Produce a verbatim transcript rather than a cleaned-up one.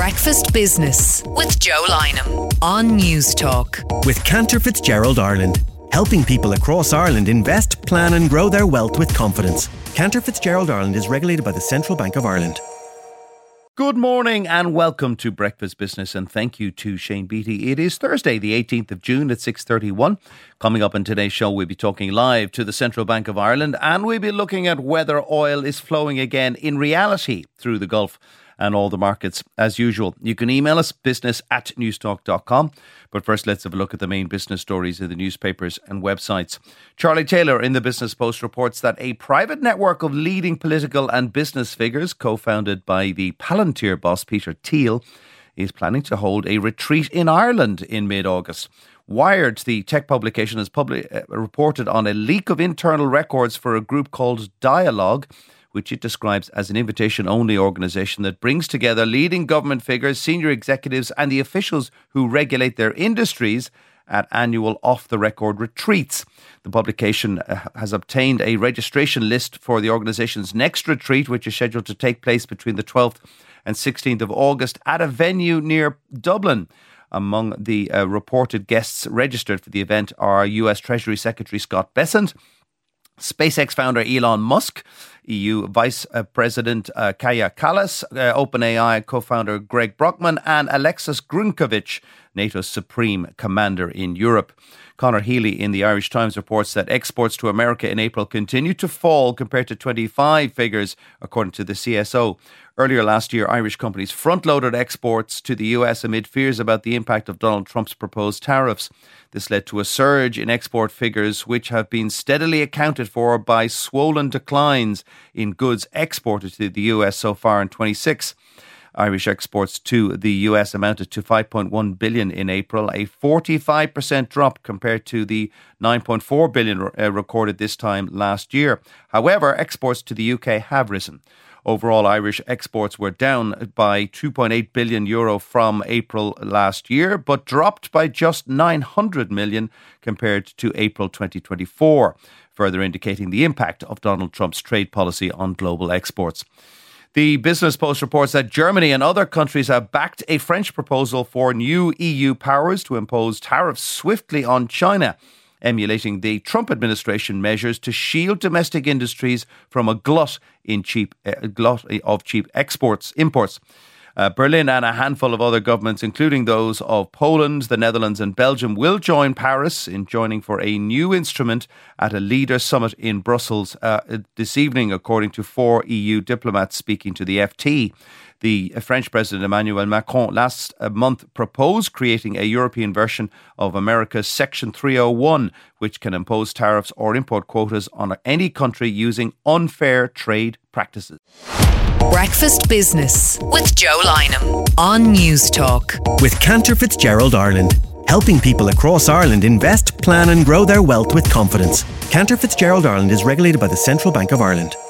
Breakfast Business with Joe Lynham on News Talk. With Cantor Fitzgerald Ireland, helping people across Ireland invest, plan and grow their wealth with confidence. Cantor Fitzgerald Ireland is regulated by the Central Bank of Ireland. Good morning and welcome to Breakfast Business, and thank you to Shane Beattie. It is Thursday the eighteenth of June at six thirty-one. Coming up in today's show, we'll be talking live to the Central Bank of Ireland, and we'll be looking at whether oil is flowing again in reality through the Gulf and all the markets. As usual, you can email us business at newstalk dot com. But first, let's have a look at the main business stories in the newspapers and websites. Charlie Taylor in the Business Post reports that a private network of leading political and business figures, co-founded by the Palantir boss Peter Thiel, is planning to hold a retreat in Ireland in mid-August. Wired, the tech publication, has public, uh, reported on a leak of internal records for a group called Dialogue, which it describes as an invitation-only organisation that brings together leading government figures, senior executives and the officials who regulate their industries at annual off-the-record retreats. The publication has obtained a registration list for the organisation's next retreat, which is scheduled to take place between the twelfth and sixteenth of August at a venue near Dublin. Among the uh, reported guests registered for the event are U S Treasury Secretary Scott Bessent, SpaceX founder Elon Musk, E U Vice President uh, Kaja Kallas, uh, OpenAI co-founder Greg Brockman and Alexis Grunkovich, NATO's Supreme Commander in Europe. Conor Healy in the Irish Times reports that exports to America in April continued to fall compared to twenty-five figures, according to the C S O. Earlier last year, Irish companies front-loaded exports to the U S amid fears about the impact of Donald Trump's proposed tariffs. This led to a surge in export figures, which have been steadily accounted for by swollen declines in goods exported to the U S so far in twenty-six. Irish exports to the U S amounted to five point one billion dollars in April, a forty-five percent drop compared to the nine point four billion dollars uh, recorded this time last year. However, exports to the U K have risen. Overall, Irish exports were down by two point eight billion euro from April last year, but dropped by just nine hundred million compared to April twenty twenty-four, further indicating the impact of Donald Trump's trade policy on global exports. The Business Post reports that Germany and other countries have backed a French proposal for new E U powers to impose tariffs swiftly on China, emulating the Trump administration measures to shield domestic industries from a glut in cheap uh, glut of cheap exports imports. Uh, Berlin and a handful of other governments, including those of Poland, the Netherlands and Belgium, will join Paris in joining for a new instrument at a leader summit in Brussels uh, this evening, according to four E U diplomats speaking to the F T. The French President Emmanuel Macron last month proposed creating a European version of America's Section three oh one, which can impose tariffs or import quotas on any country using unfair trade practices. Breakfast Business with Joe Lynham on News Talk. With Cantor Fitzgerald Ireland, helping people across Ireland invest, plan and grow their wealth with confidence. Cantor Fitzgerald Ireland is regulated by the Central Bank of Ireland.